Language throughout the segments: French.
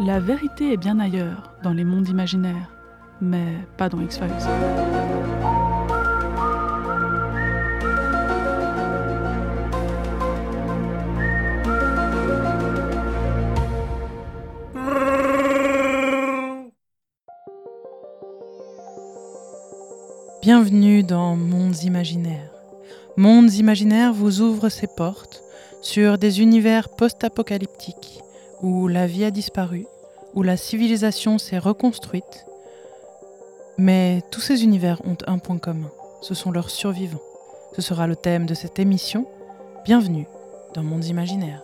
La vérité est bien ailleurs, dans les mondes imaginaires, mais pas dans X-Files. Bienvenue dans Mondes imaginaires. Mondes imaginaires vous ouvre ses portes sur des univers post-apocalyptiques où la vie a disparu, où la civilisation s'est reconstruite. Mais tous ces univers ont un point commun, ce sont leurs survivants. Ce sera le thème de cette émission. Bienvenue dans Mondes imaginaires.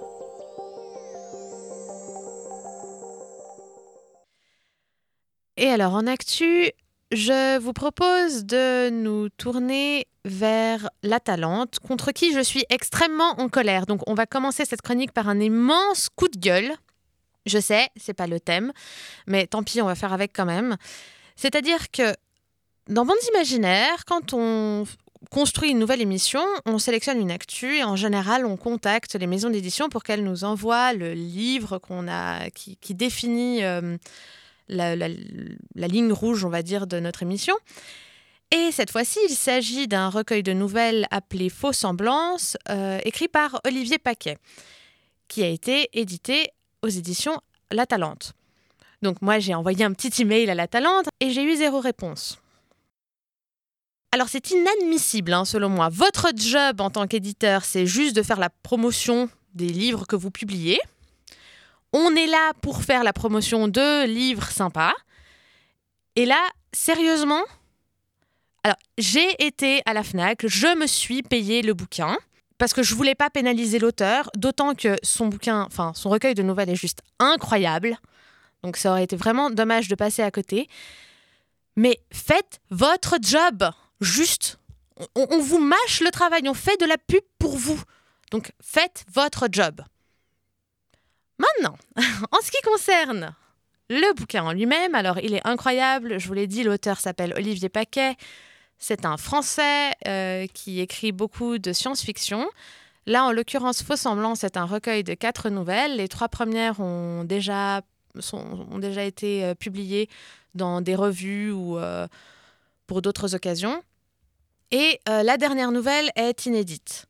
Et alors en actu, je vous propose de nous tourner vers l'Atalante, contre qui je suis extrêmement en colère. Donc on va commencer cette chronique par un immense coup de gueule. Je sais, c'est pas le thème, mais tant pis, on va faire avec quand même. C'est-à-dire que dans Mondes imaginaires, quand on construit une nouvelle émission, on sélectionne une actu et en général, on contacte les maisons d'édition pour qu'elles nous envoient le livre qui définit la ligne rouge, on va dire, de notre émission. Et cette fois-ci, il s'agit d'un recueil de nouvelles appelé Faux Semblances, écrit par Olivier Paquet, qui a été édité aux éditions L'Atalante. Donc moi, j'ai envoyé un petit email à L'Atalante et j'ai eu 0 réponse. Alors c'est inadmissible, selon moi. Votre job en tant qu'éditeur, c'est juste de faire la promotion des livres que vous publiez. On est là pour faire la promotion de livres sympas. Et là, sérieusement, alors j'ai été à la Fnac, je me suis payé le bouquin parce que je voulais pas pénaliser l'auteur, d'autant que son recueil de nouvelles est juste incroyable. Donc ça aurait été vraiment dommage de passer à côté. Mais faites votre job. Juste, on vous mâche le travail, on fait de la pub pour vous. Donc faites votre job. Maintenant, en ce qui concerne le bouquin en lui-même, alors il est incroyable, je vous l'ai dit, l'auteur s'appelle Olivier Paquet. C'est un Français qui écrit beaucoup de science-fiction. Là, en l'occurrence, Faux Semblances, c'est un recueil de 4 nouvelles. Les 3 premières ont déjà été publiées dans des revues ou pour d'autres occasions. Et la dernière nouvelle est inédite.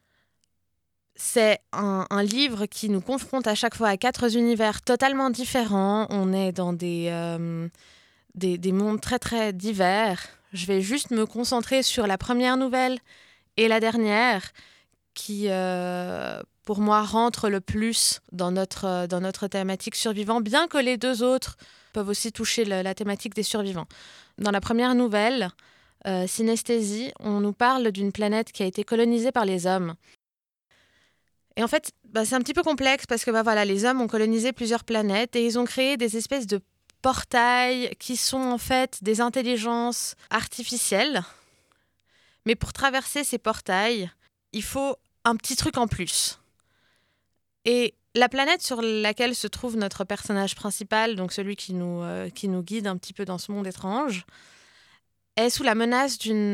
C'est un livre qui nous confronte à chaque fois à 4 univers totalement différents. On est dans des mondes très très divers. Je vais juste me concentrer sur la première nouvelle et la dernière qui, pour moi, rentrent le plus dans notre thématique survivant, bien que les 2 autres peuvent aussi toucher la thématique des survivants. Dans la première nouvelle, Synesthésie, on nous parle d'une planète qui a été colonisée par les hommes. Et en fait, c'est un petit peu complexe parce que les hommes ont colonisé plusieurs planètes et ils ont créé des espèces de portails qui sont en fait des intelligences artificielles. Mais pour traverser ces portails, il faut un petit truc en plus. Et la planète sur laquelle se trouve notre personnage principal, donc celui qui nous guide un petit peu dans ce monde étrange, est sous la menace d'une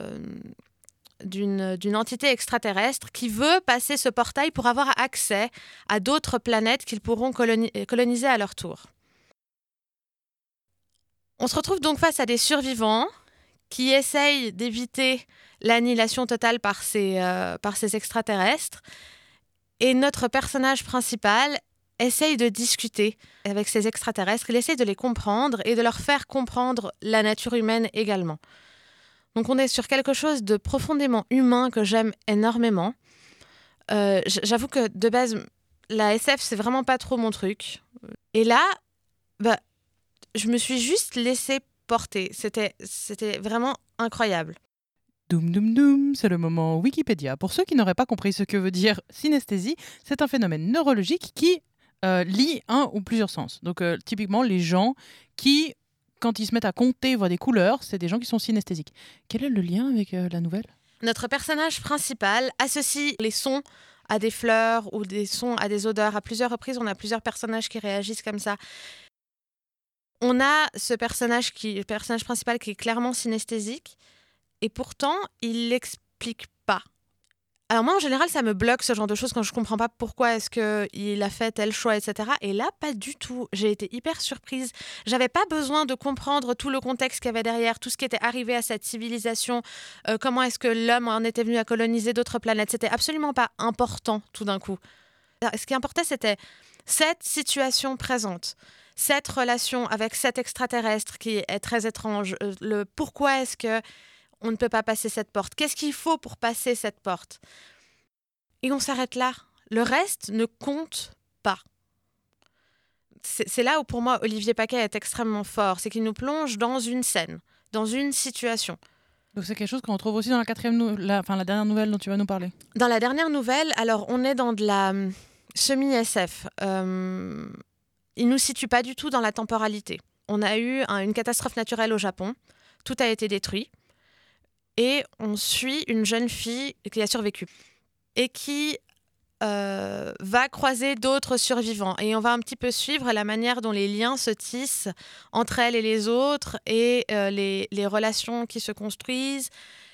entité extraterrestre qui veut passer ce portail pour avoir accès à d'autres planètes qu'ils pourront coloniser à leur tour. On se retrouve donc face à des survivants qui essayent d'éviter l'annihilation totale par ces extraterrestres. Et notre personnage principal essaye de discuter avec ces extraterrestres. Il essaye de les comprendre et de leur faire comprendre la nature humaine également. Donc on est sur quelque chose de profondément humain que j'aime énormément. J'avoue que de base, la SF, c'est vraiment pas trop mon truc. Et là, je me suis juste laissée porter. C'était vraiment incroyable. Doum doum doum, c'est le moment Wikipédia. Pour ceux qui n'auraient pas compris ce que veut dire synesthésie, c'est un phénomène neurologique qui lie un ou plusieurs sens. Donc typiquement, les gens qui, quand ils se mettent à compter, voient des couleurs, c'est des gens qui sont synesthésiques. Quel est le lien avec la nouvelle ? Notre personnage principal associe les sons à des fleurs ou des sons à des odeurs. À plusieurs reprises, on a plusieurs personnages qui réagissent comme ça. On a le personnage principal qui est clairement synesthésique et pourtant, il l'explique pas. Alors moi, en général, ça me bloque ce genre de choses quand je comprends pas pourquoi est-ce qu'il a fait tel choix, etc. Et là, pas du tout. J'ai été hyper surprise. J'avais pas besoin de comprendre tout le contexte qu'il y avait derrière, tout ce qui était arrivé à cette civilisation, comment est-ce que l'homme en était venu à coloniser d'autres planètes. C'était absolument pas important tout d'un coup. Ce qui importait, c'était cette situation présente, cette relation avec cet extraterrestre qui est très étrange, le pourquoi est-ce que on ne peut pas passer cette porte. Qu'est-ce qu'il faut pour passer cette porte? Et on s'arrête là. Le reste ne compte pas. C'est là où, pour moi, Olivier Paquet est extrêmement fort. C'est qu'il nous plonge dans une scène, dans une situation. Donc c'est quelque chose qu'on retrouve aussi dans la dernière nouvelle dont tu vas nous parler. Dans la dernière nouvelle, alors on est dans de la semi-SF. Il nous situe pas du tout dans la temporalité. On a eu une catastrophe naturelle au Japon. Tout a été détruit. Et on suit une jeune fille qui a survécu et qui va croiser d'autres survivants. Et on va un petit peu suivre la manière dont les liens se tissent entre elle et les autres et les relations qui se construisent.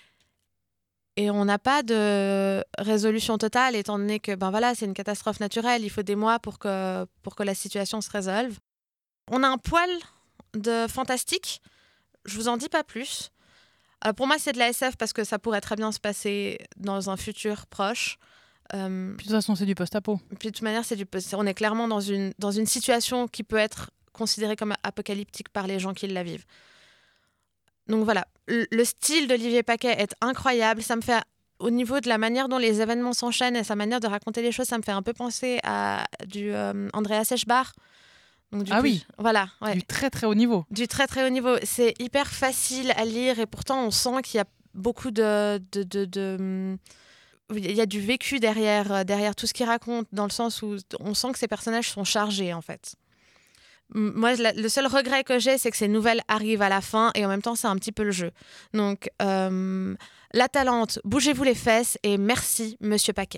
Et on n'a pas de résolution totale, étant donné que c'est une catastrophe naturelle. Il faut des mois pour que la situation se résolve. On a un poil de fantastique. Je vous en dis pas plus. Pour moi, c'est de la SF parce que ça pourrait très bien se passer dans un futur proche. Puis de toute façon, c'est du post-apo. Puis de toute manière, on est clairement dans une situation qui peut être considérée comme apocalyptique par les gens qui la vivent. Donc voilà, le style d'Olivier Paquet est incroyable. Ça me fait, au niveau de la manière dont les événements s'enchaînent et sa manière de raconter les choses, ça me fait un peu penser à du Andreas Echbach. Donc, oui, voilà, ouais. Du très très haut niveau. Du très très haut niveau. C'est hyper facile à lire et pourtant on sent qu'il y a beaucoup il y a du vécu derrière tout ce qu'il raconte, dans le sens où on sent que ces personnages sont chargés en fait. Moi, le seul regret que j'ai, c'est que ces nouvelles arrivent à la fin et en même temps, c'est un petit peu le jeu. Donc, La Talente, bougez-vous les fesses et merci, Monsieur Paquet.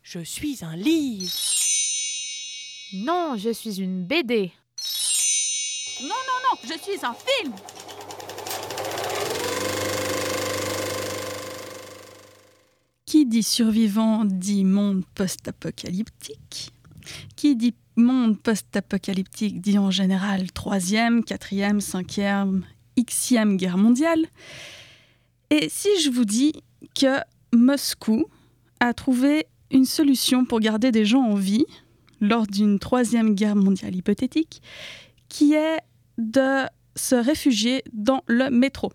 Je suis un livre. Non, je suis une BD. Non, je suis un film. Qui dit survivant dit monde post-apocalyptique. Qui dit monde post-apocalyptique dit en général 3e, 4e, 5e, Xème guerre mondiale. Et si je vous dis que Moscou a trouvé une solution pour garder des gens en vie lors d'une 3e guerre mondiale hypothétique, qui est de se réfugier dans le métro.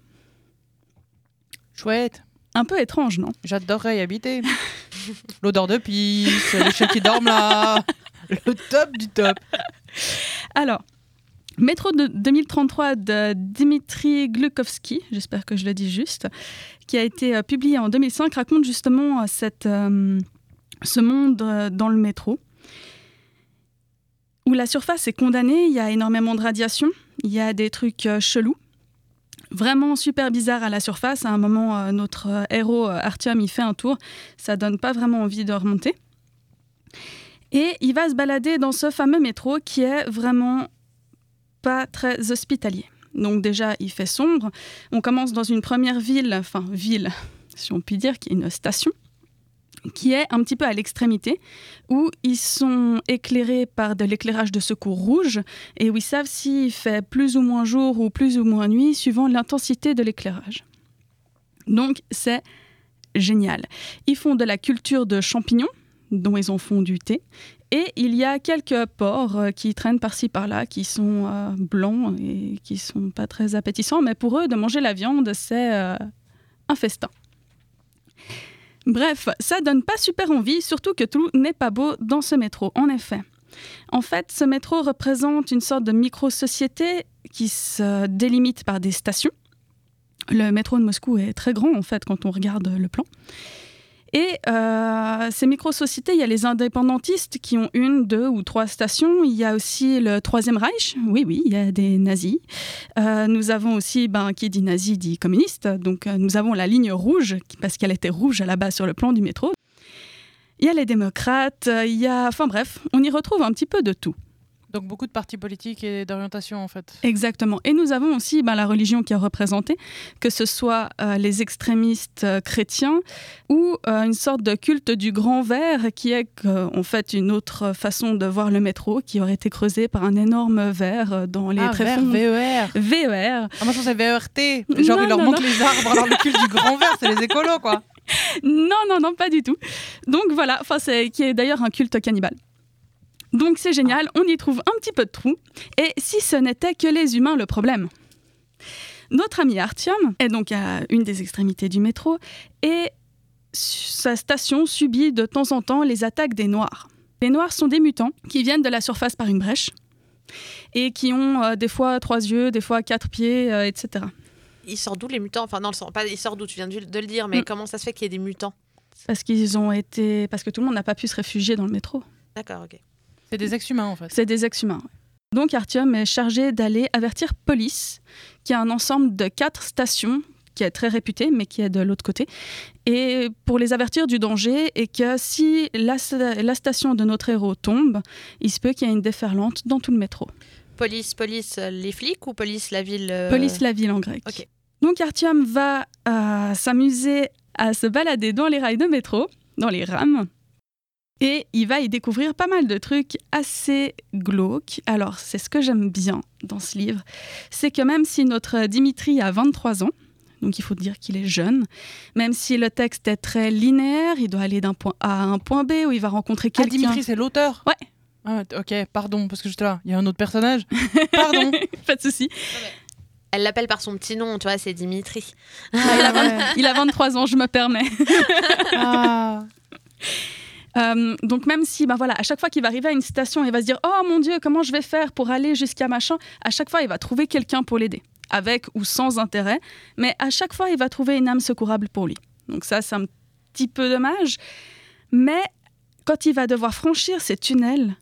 Chouette. Un peu étrange, non ? J'adorerais y habiter. L'odeur de pisse, les chiens qui dorment là. Le top du top. Alors, Métro de 2033 de Dmitri Glukovsky, j'espère que je le dis juste, qui a été publié en 2005, raconte justement ce monde dans le métro, où la surface est condamnée, il y a énormément de radiation, il y a des trucs chelous, vraiment super bizarres à la surface. À un moment, notre héros Artyom, il fait un tour, ça donne pas vraiment envie de remonter. Et il va se balader dans ce fameux métro qui est vraiment pas très hospitalier. Donc déjà, il fait sombre. On commence dans une première ville, si on peut dire, qui est une station, qui est un petit peu à l'extrémité, où ils sont éclairés par de l'éclairage de secours rouge, et où ils savent s'il fait plus ou moins jour ou plus ou moins nuit, suivant l'intensité de l'éclairage. Donc c'est génial. Ils font de la culture de champignons, dont ils en font du thé. Et il y a quelques porcs qui traînent par-ci par-là, qui sont blancs et qui sont pas très appétissants. Mais pour eux, de manger la viande, c'est un festin. Bref, ça donne pas super envie, surtout que tout n'est pas beau dans ce métro, en effet. En fait, ce métro représente une sorte de micro-société qui se délimite par des stations. Le métro de Moscou est très grand, en fait, quand on regarde le plan. Et ces micro-sociétés, il y a les indépendantistes qui ont 1, 2 ou 3 stations. Il y a aussi le Troisième Reich. Oui, il y a des nazis. Nous avons aussi, qui dit nazi dit communiste. Donc nous avons la ligne rouge, parce qu'elle était rouge à la base sur le plan du métro. Il y a les démocrates, enfin bref, on y retrouve un petit peu de tout. Donc beaucoup de partis politiques et d'orientation en fait. Exactement. Et nous avons aussi la religion qui est représentée, que ce soit les extrémistes chrétiens ou une sorte de culte du grand verre qui est en fait une autre façon de voir le métro qui aurait été creusé par un énorme verre dans les tréfonds. VER. VER. Ah, moi je pensais VERT. Genre il leur manque les arbres, alors le culte du grand verre, c'est les écolos quoi. Non, pas du tout. Donc voilà, qui est d'ailleurs un culte cannibale. Donc c'est génial, on y trouve un petit peu de trous. Et si ce n'était que les humains le problème. Notre ami Artyom est donc à une des extrémités du métro et sa station subit de temps en temps les attaques des Noirs. Les Noirs sont des mutants qui viennent de la surface par une brèche et qui ont des fois 3 yeux, des fois 4 pieds, etc. Ils sortent d'où les mutants ? Enfin non, ils sortent d'où ? Tu viens de le dire, mais comment ça se fait qu'il y ait des mutants ? Parce que tout le monde n'a pas pu se réfugier dans le métro. D'accord, ok. C'est des ex-humains en fait. C'est des ex-humains. Donc Artyom est chargé d'aller avertir Police, qui est un ensemble de 4 stations, qui est très réputé, mais qui est de l'autre côté, et pour les avertir du danger, et que si la station de notre héros tombe, il se peut qu'il y ait une déferlante dans tout le métro. Police, les flics ou police la ville Police la ville en grec. Ok. Donc Artyom va s'amuser à se balader dans les rails de métro, dans les rames, et il va y découvrir pas mal de trucs assez glauques. Alors, c'est ce que j'aime bien dans ce livre, c'est que même si notre Dimitri a 23 ans, donc il faut dire qu'il est jeune, même si le texte est très linéaire, il doit aller d'un point A à un point B où il va rencontrer quelqu'un. Ah, Dimitri, c'est l'auteur ? Ouais. Ah, ok, pardon, parce que j'étais là, il y a un autre personnage. Pardon. Pas de souci. Elle l'appelle par son petit nom, tu vois, c'est Dimitri. Il a 23 ans, je me permets. Ah. Donc même si à chaque fois qu'il va arriver à une station, il va se dire « Oh mon Dieu, comment je vais faire pour aller jusqu'à machin ?» À chaque fois, il va trouver quelqu'un pour l'aider, avec ou sans intérêt, mais à chaque fois, il va trouver une âme secourable pour lui. Donc ça, c'est un petit peu dommage. Mais quand il va devoir franchir ces tunnels,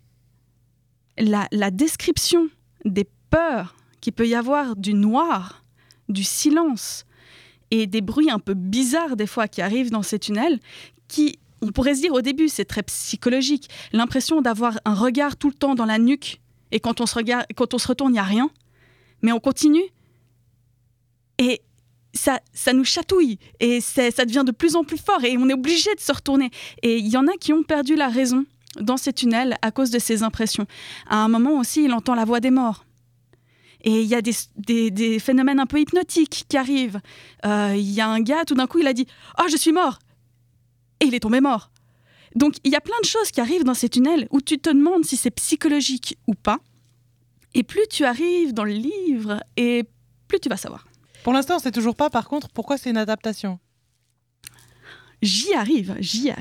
la description des peurs qu'il peut y avoir du noir, du silence et des bruits un peu bizarres des fois qui arrivent dans ces tunnels, qui on pourrait se dire au début, c'est très psychologique, l'impression d'avoir un regard tout le temps dans la nuque, et quand on se retourne, il n'y a rien, mais on continue, et ça nous chatouille, et ça devient de plus en plus fort, et on est obligé de se retourner. Et il y en a qui ont perdu la raison dans ces tunnels à cause de ces impressions. À un moment aussi, il entend la voix des morts. Et il y a des phénomènes un peu hypnotiques qui arrivent. Il y a un gars, tout d'un coup, il a dit « Ah, je suis mort !» Et il est tombé mort. Donc, il y a plein de choses qui arrivent dans ces tunnels où tu te demandes si c'est psychologique ou pas. Et plus tu arrives dans le livre, et plus tu vas savoir. Pour l'instant, on ne sait toujours pas, par contre, pourquoi c'est une adaptation. J'y arrive.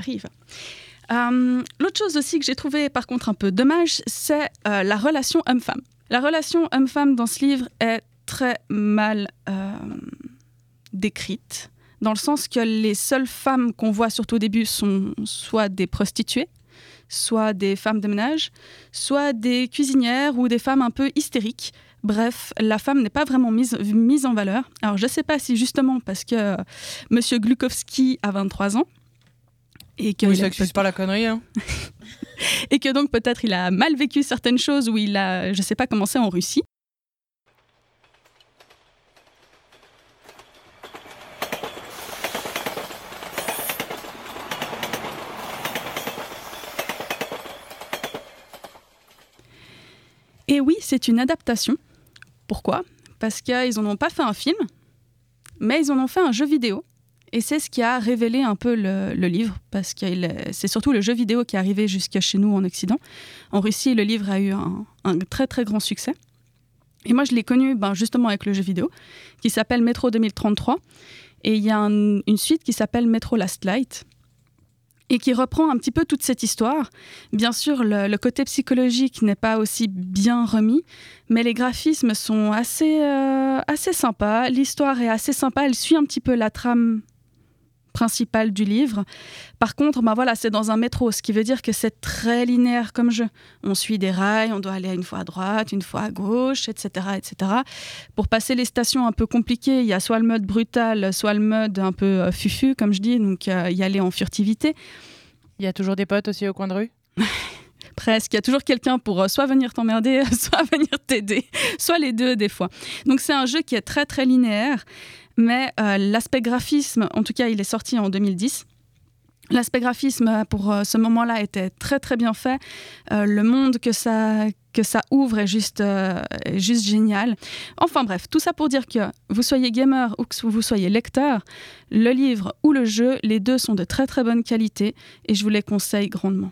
L'autre chose aussi que j'ai trouvé, par contre, un peu dommage, c'est la relation homme-femme. La relation homme-femme dans ce livre est très mal décrite, dans le sens que les seules femmes qu'on voit surtout au début sont soit des prostituées, soit des femmes de ménage, soit des cuisinières ou des femmes un peu hystériques. Bref, la femme n'est pas vraiment mise en valeur. Alors, je ne sais pas si justement parce que Monsieur Glukowski a 23 ans, et que oui, ça n'excuse pas la connerie, hein. Et que donc peut-être il a mal vécu certaines choses, ou il a, je ne sais pas, commencé en Russie. Et oui, c'est une adaptation. Pourquoi ? Parce qu'ils n'en ont pas fait un film, mais ils en ont fait un jeu vidéo. Et c'est ce qui a révélé un peu le livre, parce que c'est surtout le jeu vidéo qui est arrivé jusqu'à chez nous en Occident. En Russie, le livre a eu un très très grand succès. Et moi, je l'ai connu justement avec le jeu vidéo, qui s'appelle Metro 2033. Et il y a une suite qui s'appelle Metro Last Light, et qui reprend un petit peu toute cette histoire. Bien sûr, le côté psychologique n'est pas aussi bien remis, mais les graphismes sont assez sympas. L'histoire est assez sympa, elle suit un petit peu la trame principale du livre. Par contre, c'est dans un métro, ce qui veut dire que c'est très linéaire comme jeu. On suit des rails, on doit aller une fois à droite, une fois à gauche, etc., etc. Pour passer les stations un peu compliquées, il y a soit le mode brutal, soit le mode un peu fufu, comme je dis, donc y aller en furtivité. Il y a toujours des potes aussi au coin de rue ? Presque. Il y a toujours quelqu'un pour soit venir t'emmerder, soit venir t'aider, soit les deux des fois. Donc c'est un jeu qui est très très linéaire, mais l'aspect graphisme, en tout cas il est sorti en 2010. L'aspect graphisme pour ce moment-là était très très bien fait. Le monde que ça ouvre est juste génial. Enfin bref, tout ça pour dire que vous soyez gamer ou que vous soyez lecteur, le livre ou le jeu, les deux sont de très très bonne qualité et je vous les conseille grandement.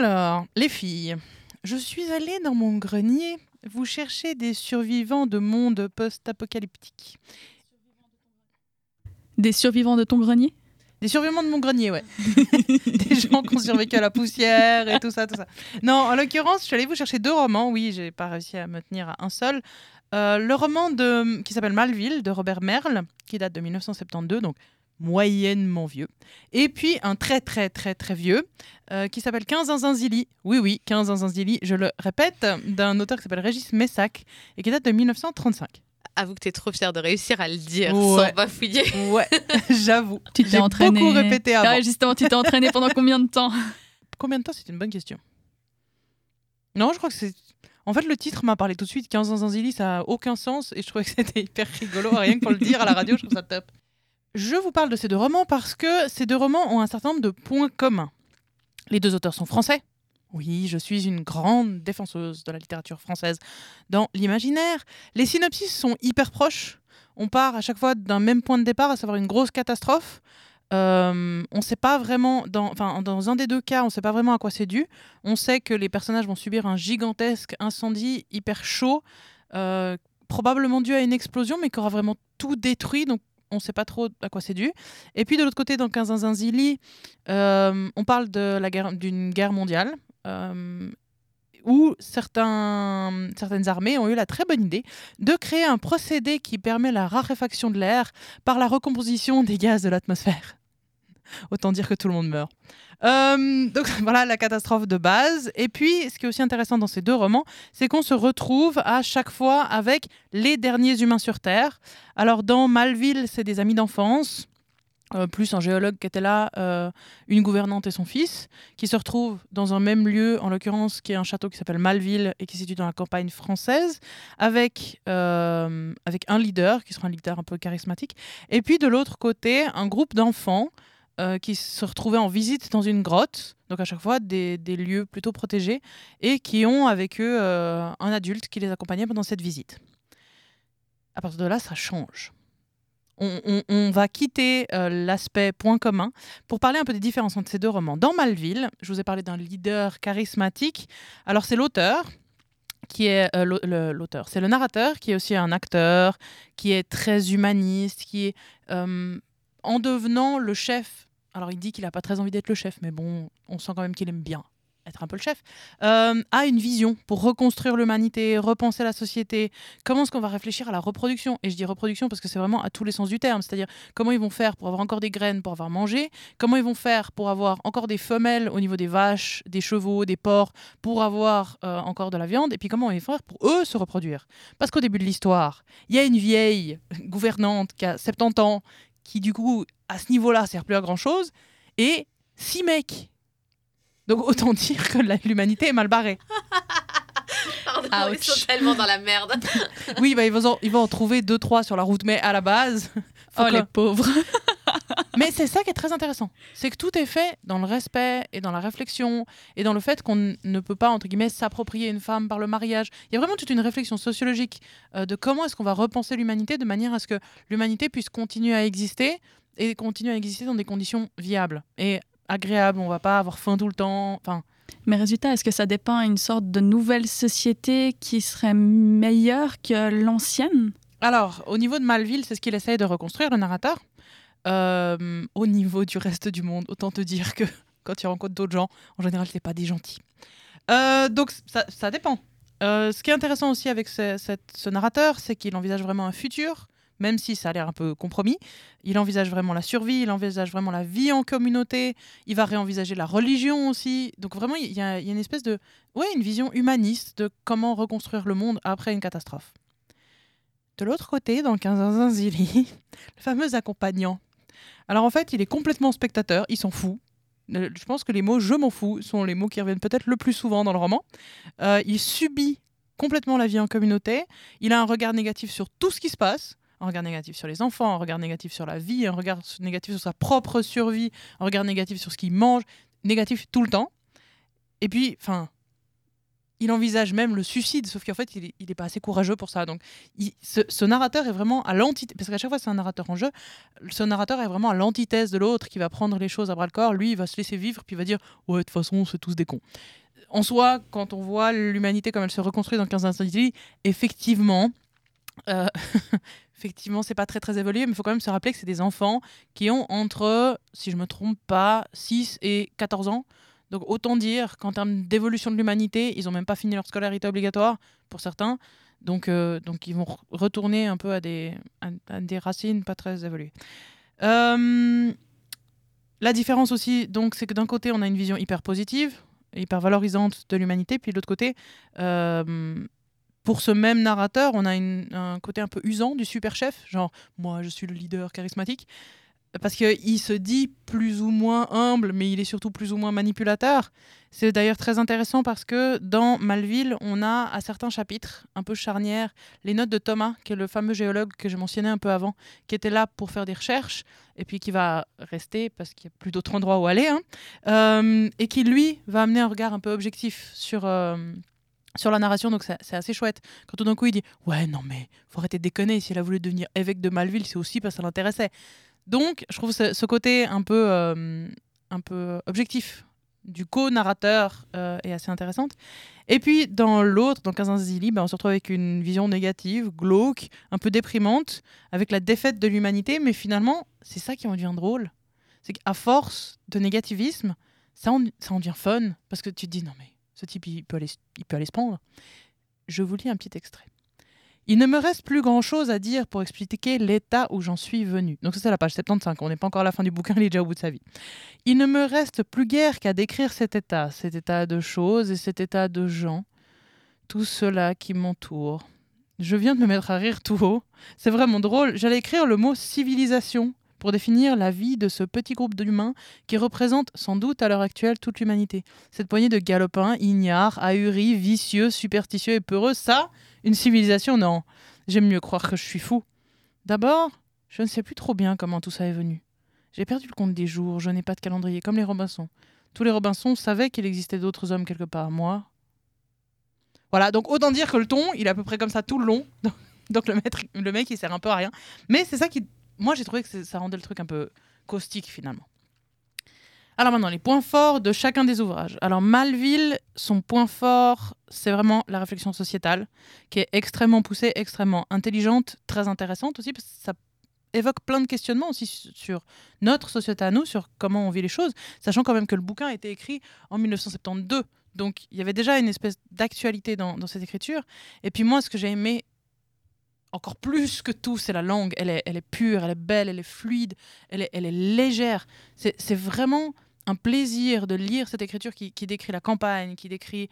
Alors, les filles, je suis allée dans mon grenier. Vous cherchez des survivants de monde post-apocalyptique. Des survivants de ton grenier ? Des survivants de mon grenier, ouais. Des gens qui ont survécu à la poussière et tout ça. Non, en l'occurrence, je suis allée vous chercher 2 romans. Oui, j'ai pas réussi à me tenir à un seul. Le roman qui s'appelle Malville, de Robert Merle, qui date de 1972, donc moyennement vieux. Et puis un très très très très vieux, qui s'appelle 15 Zinzin Zili. Oui, 15 Zinzin Zili, je le répète, d'un auteur qui s'appelle Régis Messac, et qui date de 1935. Avoue que t'es trop fière de réussir à le dire Ouais. sans bafouiller. Ouais, j'avoue. Tu t'es J'ai entraîné. beaucoup répété avant. Ouais, justement, tu t'es entraîné pendant combien de temps ? Combien de temps ? C'est une bonne question. Non, je crois que c'est... En fait, le titre m'a parlé tout de suite. 15 Zinzin Zili, ça n'a aucun sens. Et je trouvais que c'était hyper rigolo. Rien que pour le dire à la radio, je trouve ça top. Je vous parle de ces 2 romans parce que ces 2 romans ont un certain nombre de points communs. Les 2 auteurs sont français. Oui, je suis une grande défenseuse de la littérature française dans l'imaginaire. Les synopsis sont hyper proches. On part à chaque fois d'un même point de départ, à savoir une grosse catastrophe. On ne sait pas vraiment, dans un des 2 cas, on ne sait pas vraiment à quoi c'est dû. On sait que les personnages vont subir un gigantesque incendie hyper chaud, probablement dû à une explosion, mais qui aura vraiment tout détruit. Donc, on ne sait pas trop à quoi c'est dû. Et puis, de l'autre côté, dans 15 Zinzin Zili, on parle d'une guerre mondiale. Où certaines armées ont eu la très bonne idée de créer un procédé qui permet la raréfaction de l'air par la recomposition des gaz de l'atmosphère. Autant dire que tout le monde meurt. Donc voilà la catastrophe de base. Et puis, ce qui est aussi intéressant dans ces 2 romans, c'est qu'on se retrouve à chaque fois avec les derniers humains sur Terre. Alors dans Malville, c'est des amis d'enfance. Plus un géologue qui était là, une gouvernante et son fils, qui se retrouvent dans un même lieu, en l'occurrence, qui est un château qui s'appelle Malville et qui se situe dans la campagne française, avec un leader, qui sera un leader un peu charismatique. Et puis, de l'autre côté, un groupe d'enfants qui se retrouvaient en visite dans une grotte, donc à chaque fois des lieux plutôt protégés, et qui ont avec eux un adulte qui les accompagnait pendant cette visite. À partir de là, ça change. On va quitter l'aspect point commun pour parler un peu des différences entre ces 2 romans. Dans Malville, je vous ai parlé d'un leader charismatique. Alors, c'est l'auteur qui est l'auteur. C'est le narrateur qui est aussi un acteur, qui est très humaniste, qui est en devenant le chef. Alors, il dit qu'il n'a pas très envie d'être le chef, mais bon, on sent quand même qu'il aime bien être un peu le chef, a une vision pour reconstruire l'humanité, repenser la société. Comment est-ce qu'on va réfléchir à la reproduction ? Et je dis reproduction parce que c'est vraiment à tous les sens du terme. C'est-à-dire comment ils vont faire pour avoir encore des graines, pour avoir mangé. Comment ils vont faire pour avoir encore des femelles au niveau des vaches, des chevaux, des porcs, pour avoir encore de la viande. Et puis comment ils vont faire pour eux se reproduire ? Parce qu'au début de l'histoire, il y a une vieille gouvernante qui a 70 ans, qui du coup, à ce niveau-là, ne sert plus à grand-chose. Et 6 mecs. Donc autant dire que l'humanité est mal barrée. Pardon, ils sont tellement dans la merde. Oui, bah, ils vont en trouver 2-3 sur la route, mais à la base... Les pauvres. Mais c'est ça qui est très intéressant. C'est que tout est fait dans le respect et dans la réflexion et dans le fait qu'on ne peut pas, entre guillemets, s'approprier une femme par le mariage. Il y a vraiment toute une réflexion sociologique de comment est-ce qu'on va repenser l'humanité de manière à ce que l'humanité puisse continuer à exister et continuer à exister dans des conditions viables et agréable, on va pas avoir faim tout le temps. Enfin... Mais résultat, est-ce que ça dépeint une sorte de nouvelle société qui serait meilleure que l'ancienne ? Alors, au niveau de Malville, c'est ce qu'il essaye de reconstruire, le narrateur. Au niveau du reste du monde, autant te dire que quand tu rencontres d'autres gens, en général, c'est pas des gentils. Donc, ça dépend. Ce qui est intéressant aussi avec ce narrateur, c'est qu'il envisage vraiment un futur, même si ça a l'air un peu compromis. Il envisage vraiment la survie, il envisage vraiment la vie en communauté, il va réenvisager la religion aussi. Donc vraiment, il y a une espèce de... Ouais, une vision humaniste de comment reconstruire le monde après une catastrophe. De l'autre côté, dans 15 Zinzin Zili, le fameux accompagnant. Alors en fait, il est complètement spectateur, il s'en fout. Je pense que les mots « je m'en fous » sont les mots qui reviennent peut-être le plus souvent dans le roman. Il subit complètement la vie en communauté. Il a un regard négatif sur tout ce qui se passe. Un regard négatif sur les enfants, un regard négatif sur la vie, un regard négatif sur sa propre survie, un regard négatif sur ce qu'il mange, négatif tout le temps. Et puis, enfin, il envisage même le suicide, sauf qu'en fait, il est pas assez courageux pour ça. Donc, ce narrateur est vraiment à l'antithèse, parce qu'à chaque fois, c'est un narrateur en jeu. Ce narrateur est vraiment à l'antithèse de l'autre, qui va prendre les choses à bras-le-corps. Lui, il va se laisser vivre, puis il va dire « Ouais, de toute façon, c'est tous des cons ». En soi, quand on voit l'humanité comme elle se reconstruit dans 15 incendie, effectivement, effectivement, c'est pas très très évolué, mais il faut quand même se rappeler que c'est des enfants qui ont entre, si je me trompe pas, 6 et 14 ans. Donc autant dire qu'en termes d'évolution de l'humanité, ils ont même pas fini leur scolarité obligatoire pour certains. Donc ils vont retourner un peu à des racines pas très évoluées. La différence aussi, donc, c'est que d'un côté, on a une vision hyper positive, hyper valorisante de l'humanité, puis de l'autre côté, pour ce même narrateur, on a un côté un peu usant du super chef, genre moi je suis le leader charismatique, parce qu'il se dit plus ou moins humble, mais il est surtout plus ou moins manipulateur. C'est d'ailleurs très intéressant parce que dans Malville, on a à certains chapitres, un peu charnières, les notes de Thomas, qui est le fameux géologue que j'ai mentionné un peu avant, qui était là pour faire des recherches, et puis qui va rester parce qu'il n'y a plus d'autres endroits où aller, et qui, lui, va amener un regard un peu objectif sur la narration, donc c'est assez chouette. Quand tout d'un coup il dit « Ouais, non mais, faut arrêter de déconner, si elle a voulu devenir évêque de Malville, c'est aussi parce que ça l'intéressait. » Donc, je trouve ce côté un peu objectif du co-narrateur est assez intéressante. Et puis, dans l'autre, dans Kazanzili, on se retrouve avec une vision négative, glauque, un peu déprimante, avec la défaite de l'humanité, mais finalement, c'est ça qui en devient drôle. C'est qu'à force de négativisme, ça en devient fun, parce que tu te dis « Non mais, ce type, il peut aller se prendre. » Je vous lis un petit extrait. « Il ne me reste plus grand-chose à dire pour expliquer l'état où j'en suis venu. » Donc ça, c'est la page 75. On n'est pas encore à la fin du bouquin, il est déjà au bout de sa vie. « Il ne me reste plus guère qu'à décrire cet état de choses et cet état de gens, tout cela qui m'entoure. Je viens de me mettre à rire tout haut. C'est vraiment drôle. J'allais écrire le mot civilisation pour définir la vie de ce petit groupe d'humains qui représente sans doute à l'heure actuelle toute l'humanité. Cette poignée de galopins, ignares, ahuris, vicieux, superstitieux et peureux, ça, une civilisation, non. J'aime mieux croire que je suis fou. D'abord, je ne sais plus trop bien comment tout ça est venu. J'ai perdu le compte des jours, je n'ai pas de calendrier, comme les Robinson. Tous les Robinson savaient qu'il existait d'autres hommes quelque part. Moi... Voilà, donc autant dire que le ton, il est à peu près comme ça tout le long. Donc le mec, il sert un peu à rien. Mais c'est ça qui... Moi, j'ai trouvé que ça rendait le truc un peu caustique, finalement. Alors maintenant, les points forts de chacun des ouvrages. Alors Malville, son point fort, c'est vraiment la réflexion sociétale, qui est extrêmement poussée, extrêmement intelligente, très intéressante aussi, parce que ça évoque plein de questionnements aussi sur notre société à nous, sur comment on vit les choses, sachant quand même que le bouquin a été écrit en 1972. Donc il y avait déjà une espèce d'actualité dans cette écriture. Et puis moi, ce que j'ai aimé encore plus que tout, c'est la langue. Elle est pure, elle est belle, elle est fluide, elle est légère. C'est vraiment un plaisir de lire cette écriture qui décrit la campagne, qui décrit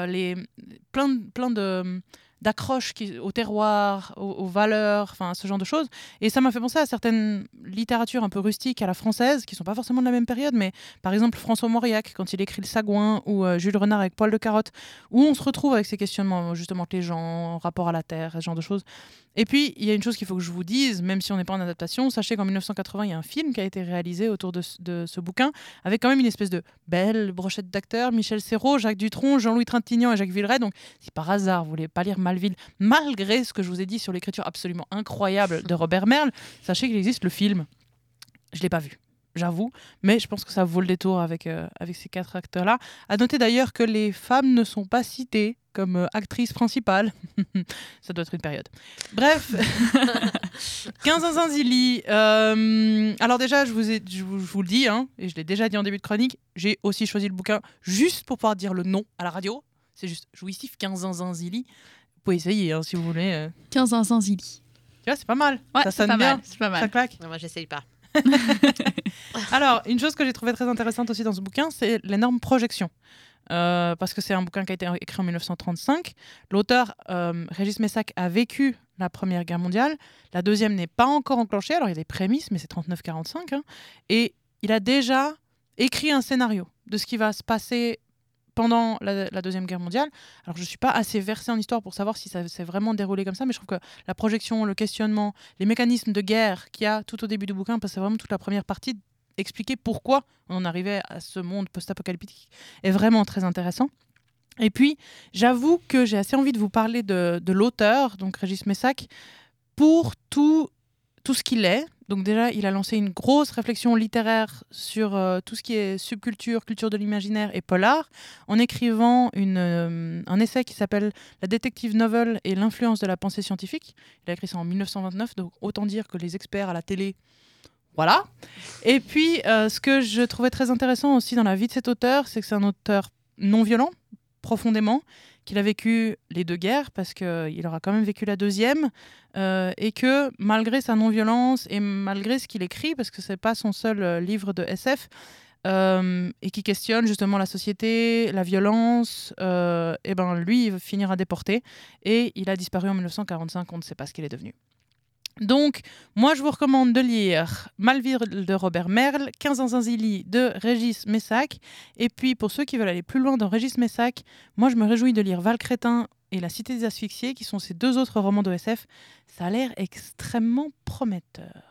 plein d'accroches au terroir, aux valeurs, enfin ce genre de choses. Et ça m'a fait penser à certaines littératures un peu rustiques à la française, qui ne sont pas forcément de la même période, mais par exemple François Mauriac, quand il écrit Le Sagouin, ou Jules Renard avec Poil de carotte, où on se retrouve avec ces questionnements, justement, que les gens, en rapport à la terre, ce genre de choses. Et puis, il y a une chose qu'il faut que je vous dise, même si on n'est pas en adaptation, sachez qu'en 1980, il y a un film qui a été réalisé autour de ce bouquin, avec quand même une espèce de belle brochette d'acteurs, Michel Serrault, Jacques Dutronc, Jean-Louis Trintignant et Jacques Villeray. Donc, si par hasard, vous voulez pas lire Malville, malgré ce que je vous ai dit sur l'écriture absolument incroyable de Robert Merle, sachez qu'il existe le film. Je l'ai pas vu, j'avoue, mais je pense que ça vaut le détour avec ces 4 acteurs-là. À noter d'ailleurs que les femmes ne sont pas citées comme actrices principales. Ça doit être une période. Bref, Kazanzili. Alors déjà, je vous le dis, et je l'ai déjà dit en début de chronique, j'ai aussi choisi le bouquin juste pour pouvoir dire le nom à la radio. C'est juste jouissif, Kazanzili. Vous pouvez essayer si vous voulez. Kazanzili. Tu vois, c'est pas mal. Ouais, ça c'est sonne pas bien. mal. C'est pas mal. Ça claque. Non, moi, j'essaye pas. Alors, une chose que j'ai trouvée très intéressante aussi dans ce bouquin, c'est l'énorme projection. Parce que c'est un bouquin qui a été écrit en 1935. L'auteur, Régis Messac, a vécu la Première Guerre mondiale. La deuxième n'est pas encore enclenchée. Alors, il y a des prémices, mais c'est 39-45. Et il a déjà écrit un scénario de ce qui va se passer pendant la Deuxième Guerre mondiale. Alors, je ne suis pas assez versée en histoire pour savoir si ça s'est vraiment déroulé comme ça, mais je trouve que la projection, le questionnement, les mécanismes de guerre qu'il y a tout au début du bouquin, parce que c'est vraiment toute la première partie, expliquer pourquoi on en arrivait à ce monde post-apocalyptique, est vraiment très intéressant. Et puis, j'avoue que j'ai assez envie de vous parler de l'auteur, donc Régis Messac, pour tout ce qu'il est. Donc déjà, il a lancé une grosse réflexion littéraire sur tout ce qui est subculture, culture de l'imaginaire et polar, en écrivant un essai qui s'appelle « La detective novel et l'influence de la pensée scientifique ». Il a écrit ça en 1929, donc autant dire que les experts à la télé, voilà. Et puis, ce que je trouvais très intéressant aussi dans la vie de cet auteur, c'est que c'est un auteur non violent, profondément, qu'il a vécu les 2 guerres, parce qu'il aura quand même vécu la deuxième, et que malgré sa non-violence et malgré ce qu'il écrit, parce que c'est pas son seul livre de SF, et qui questionne justement la société, la violence, et ben lui, il finira déporté, et il a disparu en 1945, on ne sait pas ce qu'il est devenu. Donc, moi, je vous recommande de lire Malville de Robert Merle, 15 ans Zili de Régis Messac. Et puis, pour ceux qui veulent aller plus loin dans Régis Messac, moi, je me réjouis de lire Val Crétin et La Cité des Asphyxiés, qui sont ces 2 autres romans de SF. Ça a l'air extrêmement prometteur.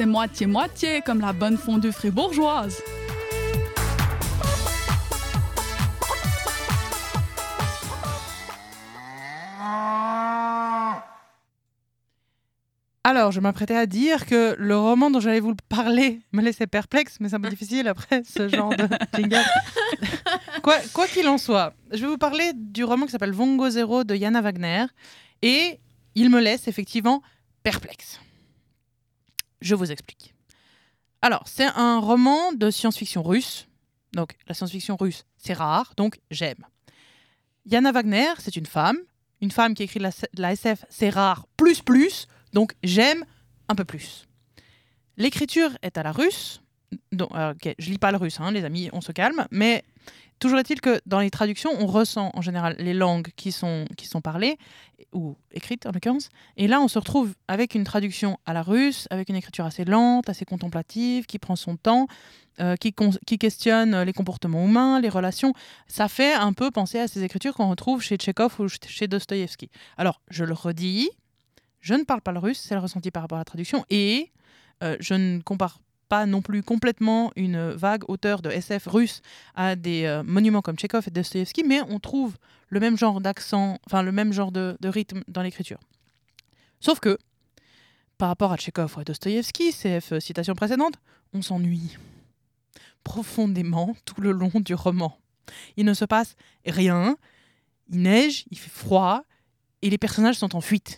c'est moitié-moitié, comme la bonne fondue fribourgeoise. Alors, je m'apprêtais à dire que le roman dont j'allais vous parler me laissait perplexe, mais c'est un peu difficile après ce genre de jingle. Quoi qu'il en soit, je vais vous parler du roman qui s'appelle Vongo Zero de Jana Wagner, et il me laisse effectivement perplexe. Je vous explique. Alors, c'est un roman de science-fiction russe. Donc, la science-fiction russe, c'est rare, donc j'aime. Jana Wagner, c'est une femme qui écrit de la SF, c'est rare, plus, donc j'aime un peu plus. L'écriture est à la russe. Donc, ok, je lis pas le russe, les amis, on se calme. Mais toujours est-il que dans les traductions, on ressent en général les langues qui sont parlées, ou écrites en l'occurrence. Et là, on se retrouve avec une traduction à la russe, avec une écriture assez lente, assez contemplative, qui prend son temps, qui questionne les comportements humains, les relations. Ça fait un peu penser à ces écritures qu'on retrouve chez Tchekhov ou chez Dostoïevski. Alors, je le redis, je ne parle pas le russe, c'est le ressenti par rapport à la traduction, et je ne compare pas non plus complètement une vague auteur de SF russe à des monuments comme Tchekhov et Dostoïevski, mais on trouve le même genre d'accent, enfin le même genre de rythme dans l'écriture. Sauf que, par rapport à Tchekhov ou à Dostoïevski, CF citation précédente, on s'ennuie profondément tout le long du roman. Il ne se passe rien, il neige, il fait froid, et les personnages sont en fuite.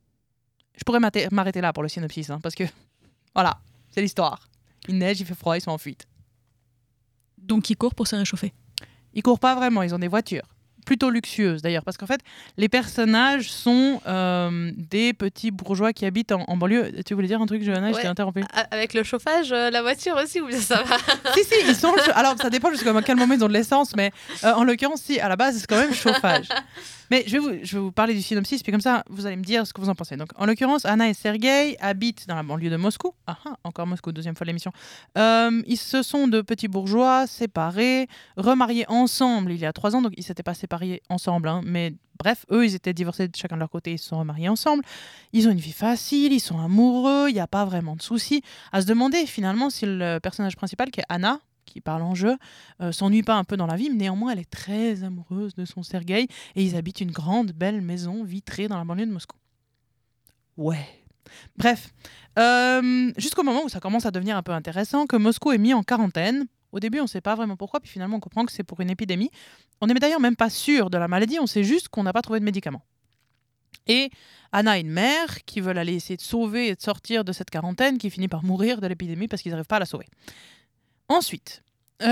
Je pourrais m'arrêter là pour le synopsis, parce que, voilà, c'est l'histoire. Il neige, il fait froid, ils sont en fuite. Donc ils courent pour se réchauffer. Ils courent pas vraiment, ils ont des voitures. Plutôt luxueuses d'ailleurs, parce qu'en fait, les personnages sont des petits bourgeois qui habitent en banlieue. Tu voulais dire un truc, Johanna? Ouais. Je t'ai interrompu. Avec le chauffage, la voiture aussi, ou bien ça va? Si, ils sont... Alors, ça dépend jusqu'à quel moment ils ont de l'essence, mais en l'occurrence, si, à la base, c'est quand même chauffage. Mais je vais vous parler du synopsis, puis comme ça, vous allez me dire ce que vous en pensez. Donc, en l'occurrence, Anna et Sergueï habitent dans la banlieue de Moscou. Encore Moscou, deuxième fois de l'émission. Ce sont de petits bourgeois séparés, remariés ensemble il y a 3 ans. Donc, ils ne s'étaient pas séparés ensemble, mais bref, eux, ils étaient divorcés de chacun de leur côté, ils se sont remariés ensemble. Ils ont une vie facile, ils sont amoureux, il n'y a pas vraiment de soucis. À se demander finalement si le personnage principal, qui est Anna, qui parle en jeu, s'ennuie pas un peu dans la vie, mais néanmoins elle est très amoureuse de son Sergueï et ils habitent une grande belle maison vitrée dans la banlieue de Moscou. Ouais. Bref, jusqu'au moment où ça commence à devenir un peu intéressant, que Moscou est mis en quarantaine. Au début, on ne sait pas vraiment pourquoi, puis finalement on comprend que c'est pour une épidémie. On n'est d'ailleurs même pas sûr de la maladie, on sait juste qu'on n'a pas trouvé de médicaments. Et Anna a une mère qui veut aller essayer de sauver et de sortir de cette quarantaine, qui finit par mourir de l'épidémie parce qu'ils n'arrivent pas à la sauver. Ensuite, c'est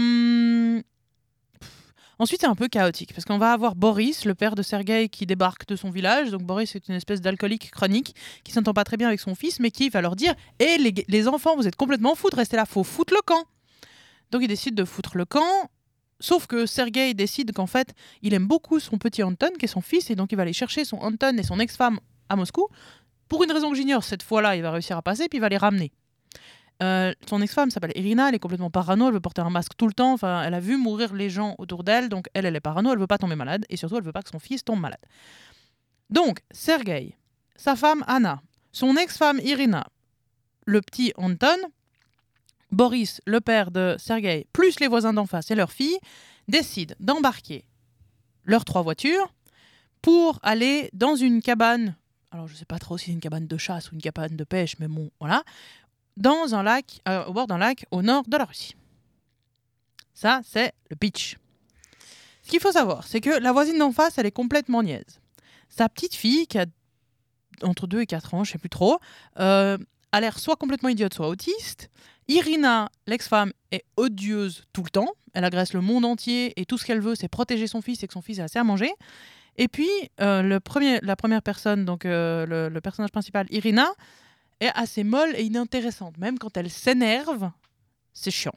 un peu chaotique parce qu'on va avoir Boris, le père de Sergueï, qui débarque de son village. Donc Boris est une espèce d'alcoolique chronique qui s'entend pas très bien avec son fils, mais qui va leur dire « Eh les enfants, vous êtes complètement fous de rester là, faut foutre le camp !» Donc il décide de foutre le camp, sauf que Sergueï décide qu'en fait, il aime beaucoup son petit Anton, qui est son fils, et donc il va aller chercher son Anton et son ex-femme à Moscou. Pour une raison que j'ignore, cette fois-là, il va réussir à passer, puis il va les ramener. Son ex-femme s'appelle Irina, elle est complètement parano, elle veut porter un masque tout le temps, enfin, elle a vu mourir les gens autour d'elle, donc elle est parano, elle veut pas tomber malade, et surtout elle veut pas que son fils tombe malade. Donc, Sergueï, sa femme Anna, son ex-femme Irina, le petit Anton, Boris, le père de Sergueï, plus les voisins d'en face et leur fille, décident d'embarquer leurs 3 voitures pour aller dans une cabane, alors je sais pas trop si c'est une cabane de chasse ou une cabane de pêche, mais bon, voilà, dans un lac, au bord d'un lac au nord de la Russie. Ça, c'est le pitch. Ce qu'il faut savoir, c'est que la voisine d'en face, elle est complètement niaise. Sa petite fille, qui a entre 2 et 4 ans, je sais plus trop, a l'air soit complètement idiote, soit autiste. Irina, l'ex-femme, est odieuse tout le temps. Elle agresse le monde entier et tout ce qu'elle veut, c'est protéger son fils et que son fils ait assez à manger. Et puis, la première personne, donc le personnage principal, Irina, est assez molle et inintéressante. Même quand elle s'énerve, c'est chiant.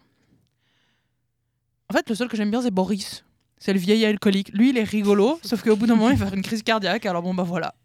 En fait, le seul que j'aime bien, c'est Boris. C'est le vieil alcoolique. Lui, il est rigolo, sauf qu'au bout d'un moment, il va faire une crise cardiaque. Alors bon, bah voilà.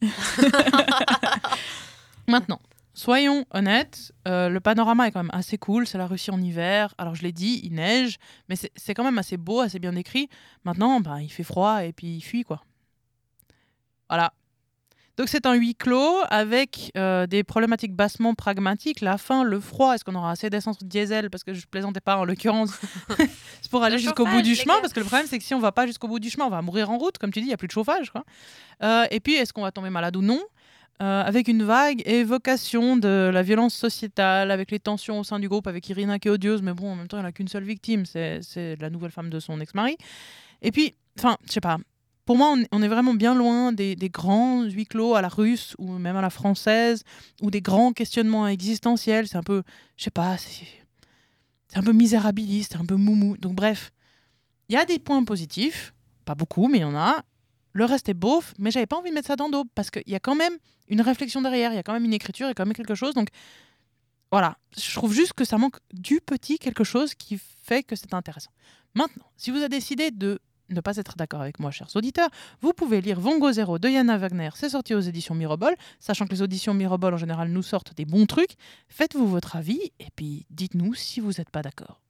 Maintenant, soyons honnêtes, le panorama est quand même assez cool. C'est la Russie en hiver. Alors je l'ai dit, il neige, mais c'est quand même assez beau, assez bien décrit. Maintenant, il fait froid et puis il fuit, quoi. Voilà. Donc c'est un huis clos avec des problématiques bassement pragmatiques. La faim, le froid, est-ce qu'on aura assez d'essence diesel? Parce que je plaisantais pas en l'occurrence. C'est pour aller jusqu'au bout du chemin. Parce que le problème, c'est que si on va pas jusqu'au bout du chemin, on va mourir en route. Comme tu dis, il n'y a plus de chauffage, quoi. Et puis, est-ce qu'on va tomber malade ou non? Avec une vague évocation de la violence sociétale, avec les tensions au sein du groupe, avec Irina qui est odieuse, mais bon, en même temps, elle n'a qu'une seule victime, c'est la nouvelle femme de son ex-mari. Et puis, enfin, je sais pas, pour moi, on est vraiment bien loin des grands huis clos à la russe ou même à la française, ou des grands questionnements existentiels. C'est un peu, je sais pas, c'est un peu misérabiliste, un peu moumou. Donc bref, il y a des points positifs, pas beaucoup, mais il y en a. Le reste est beauf, mais j'avais pas envie de mettre ça dans le dos, parce qu'il y a quand même une réflexion derrière, il y a quand même une écriture, il y a quand même quelque chose. Donc voilà, je trouve juste que ça manque du petit quelque chose qui fait que c'est intéressant. Maintenant, si vous avez décidé de ne pas être d'accord avec moi, chers auditeurs, vous pouvez lire Vongo Zero de Yana Wagner, c'est sorti aux éditions Mirobol, sachant que les auditions Mirobol en général nous sortent des bons trucs. Faites-vous votre avis et puis dites-nous si vous n'êtes pas d'accord.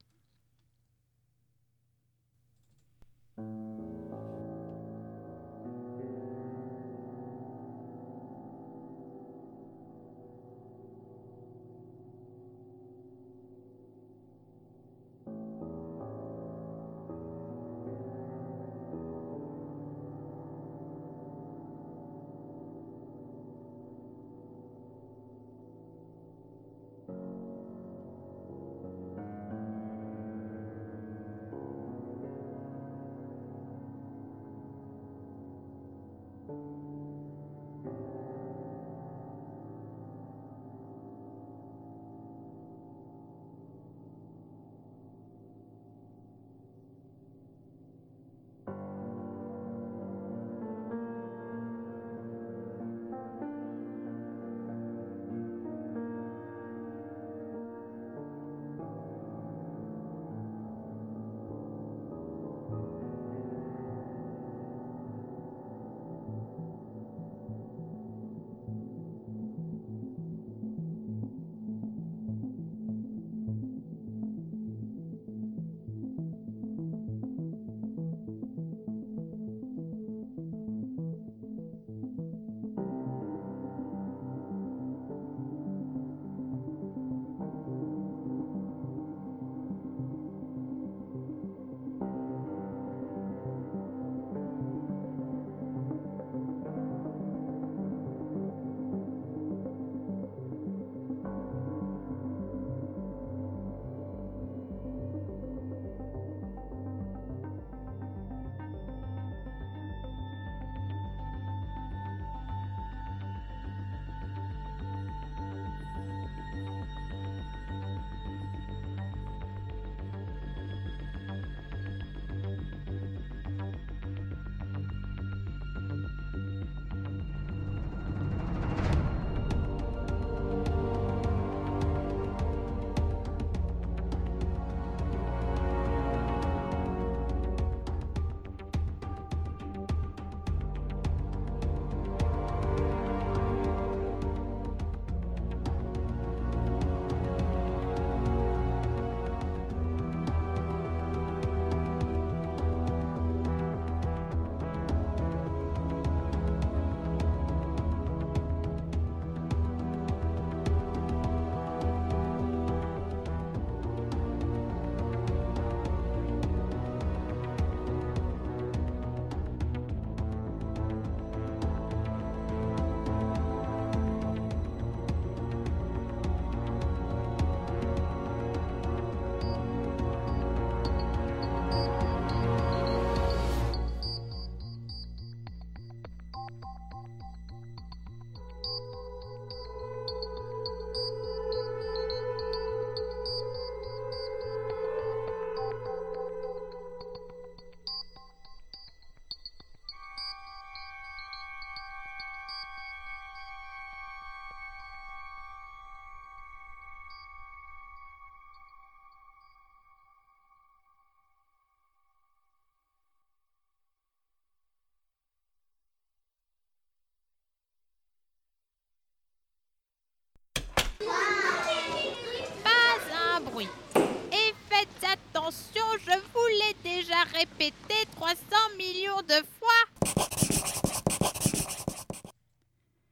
Attention, je vous l'ai déjà répété 300 millions de fois.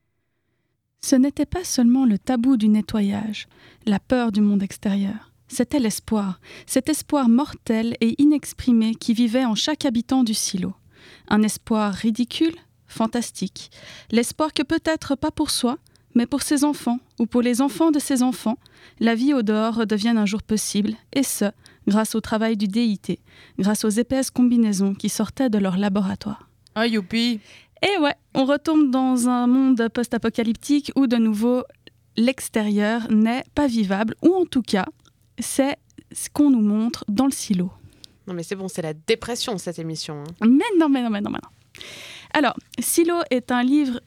Ce n'était pas seulement le tabou du nettoyage, la peur du monde extérieur. C'était l'espoir, cet espoir mortel et inexprimé qui vivait en chaque habitant du silo. Un espoir ridicule, fantastique. L'espoir que peut-être pas pour soi, mais pour ses enfants ou pour les enfants de ses enfants, la vie au dehors redevienne un jour possible, et ce, grâce au travail du DIT, grâce aux épaisses combinaisons qui sortaient de leur laboratoire. Ah, youpi! Et ouais, on retombe dans un monde post-apocalyptique où de nouveau l'extérieur n'est pas vivable, ou en tout cas, c'est ce qu'on nous montre dans le silo. Non mais c'est bon, c'est la dépression cette émission. Mais non. Alors, Silo est un livre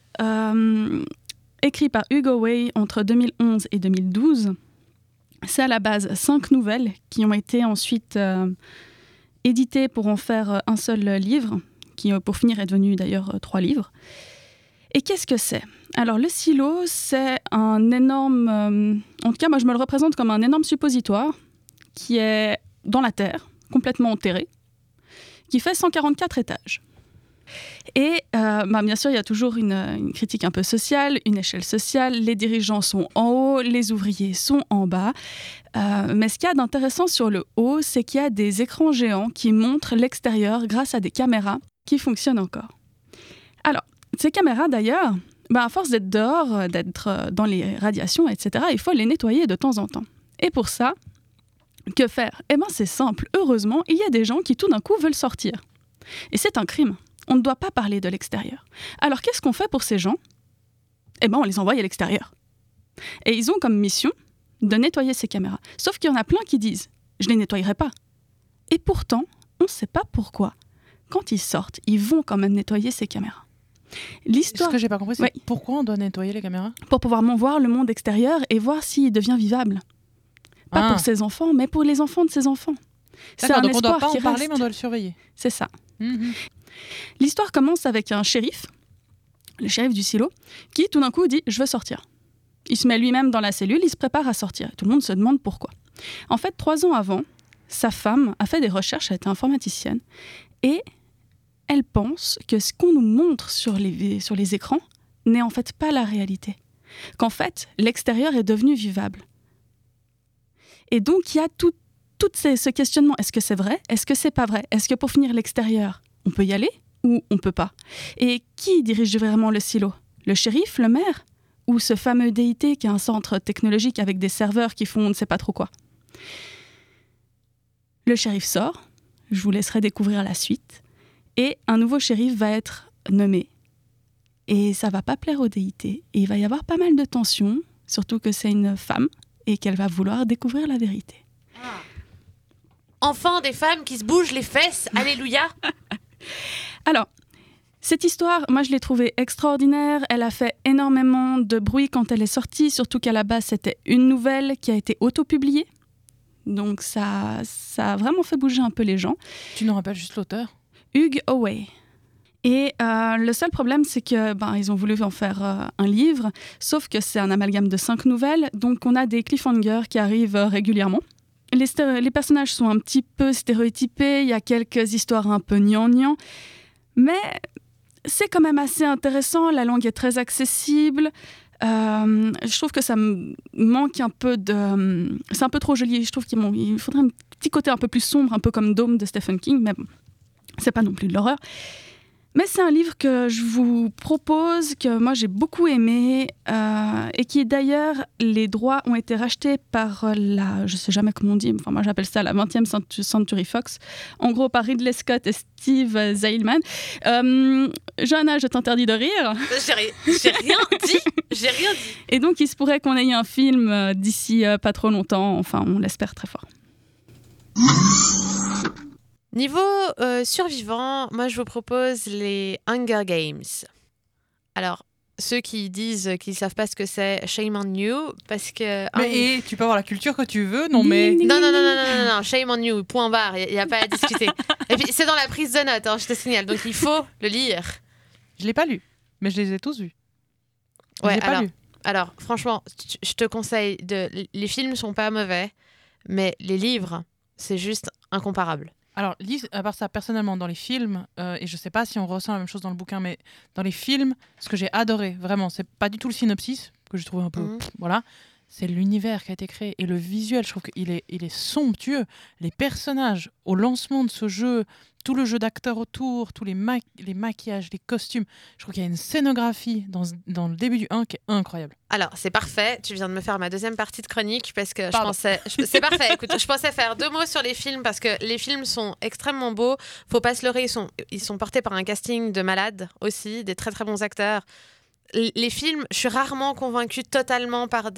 écrit par Hugo Way entre 2011 et 2012. C'est à la base 5 nouvelles qui ont été ensuite éditées pour en faire un seul livre, qui pour finir est devenu d'ailleurs 3 livres. Et qu'est-ce que c'est ? Alors le silo, c'est un énorme... en tout cas, moi je me le représente comme un énorme suppositoire qui est dans la terre, complètement enterré, qui fait 144 étages. Et bien sûr, il y a toujours une critique un peu sociale, une échelle sociale. Les dirigeants sont en haut, les ouvriers sont en bas. Mais ce qu'il y a d'intéressant sur le haut, c'est qu'il y a des écrans géants qui montrent l'extérieur grâce à des caméras qui fonctionnent encore. Alors, ces caméras d'ailleurs, à force d'être dehors, d'être dans les radiations, etc., il faut les nettoyer de temps en temps. Et pour ça, que faire ? C'est simple. Heureusement, il y a des gens qui tout d'un coup veulent sortir. Et c'est un crime. On ne doit pas parler de l'extérieur. Alors, qu'est-ce qu'on fait pour ces gens ? On les envoie à l'extérieur. Et ils ont comme mission de nettoyer ces caméras. Sauf qu'il y en a plein qui disent « je ne les nettoyerai pas ». Et pourtant, on ne sait pas pourquoi. Quand ils sortent, ils vont quand même nettoyer ces caméras. Ce que j'ai pas compris, c'est pourquoi on doit nettoyer les caméras ? Pour pouvoir voir le monde extérieur et voir s'il devient vivable. Pas pour ses enfants, mais pour les enfants de ses enfants. D'accord, donc on ne doit pas en parler, mais on doit le surveiller. C'est ça. L'histoire commence avec un shérif, le shérif du silo, qui tout d'un coup dit « je veux sortir ». Il se met lui-même dans la cellule, il se prépare à sortir. Et tout le monde se demande pourquoi. En fait, 3 ans avant, sa femme a fait des recherches, elle était informaticienne, et elle pense que ce qu'on nous montre sur les écrans n'est en fait pas la réalité. Qu'en fait, l'extérieur est devenu vivable. Et donc, il y a tout ce questionnement. Est-ce que c'est vrai ? Est-ce que c'est pas vrai ? Est-ce que pour finir l'extérieur, on peut y aller ou on peut pas ? Et qui dirige vraiment le silo ? Le shérif, le maire ? Ou ce fameux DIT qui est un centre technologique avec des serveurs qui font on ne sait pas trop quoi ? Le shérif sort, je vous laisserai découvrir la suite, et un nouveau shérif va être nommé. Et ça va pas plaire au DIT, et il va y avoir pas mal de tensions, surtout que c'est une femme, et qu'elle va vouloir découvrir la vérité. Enfin, des femmes qui se bougent les fesses, alléluia. Alors, cette histoire, moi je l'ai trouvée extraordinaire, elle a fait énormément de bruit quand elle est sortie, surtout qu'à la base c'était une nouvelle qui a été auto-publiée, donc ça a vraiment fait bouger un peu les gens. Tu nous rappelles juste l'auteur ? Hugo Way. Et le seul problème, c'est que ils ont voulu en faire un livre, sauf que c'est un amalgame de 5 nouvelles, donc on a des cliffhangers qui arrivent régulièrement. Les personnages sont un petit peu stéréotypés, il y a quelques histoires un peu gnangnan, mais c'est quand même assez intéressant, la langue est très accessible. Je trouve que ça me manque un peu de... c'est un peu trop joli, je trouve qu'il faudrait un petit côté un peu plus sombre, un peu comme Dome de Stephen King, mais bon, c'est pas non plus de l'horreur. Mais c'est un livre que je vous propose, que moi j'ai beaucoup aimé, et qui d'ailleurs, les droits ont été rachetés par je sais jamais comment on dit, enfin moi j'appelle ça la 20e Century Fox, en gros par Ridley Scott et Steve Zailman. Johanna, je t'interdis de rire. J'ai rien dit. Et donc il se pourrait qu'on ait un film d'ici pas trop longtemps, enfin on l'espère très fort. Niveau survivants, moi je vous propose les Hunger Games. Alors, ceux qui disent qu'ils savent pas ce que c'est, shame on you, parce que... Mais tu peux avoir la culture que tu veux, non mais... Non, shame on you, point barre, il n'y a pas à discuter. Et puis c'est dans la prise de notes, je te signale, donc il faut le lire. Je l'ai pas lu, mais je les ai tous vus. Alors, franchement, je te conseille, les films sont pas mauvais, mais les livres, c'est juste incomparable. Alors, à part ça, personnellement, dans les films, et je sais pas si on ressent la même chose dans le bouquin, mais dans les films, ce que j'ai adoré, vraiment, c'est pas du tout le synopsis, que je trouve un peu... voilà. C'est l'univers qui a été créé. Et le visuel, je trouve qu'il est somptueux. Les personnages, au lancement de ce jeu, tout le jeu d'acteurs autour, tous les maquillages, les costumes. Je trouve qu'il y a une scénographie dans le début du 1 qui est incroyable. Alors, c'est parfait. Tu viens de me faire ma deuxième partie de chronique parce que c'est parfait. Écoute, je pensais faire 2 mots sur les films parce que les films sont extrêmement beaux. Faut pas se leurrer, ils sont portés par un casting de malades aussi, des très très bons acteurs. Les films, je suis rarement convaincue totalement par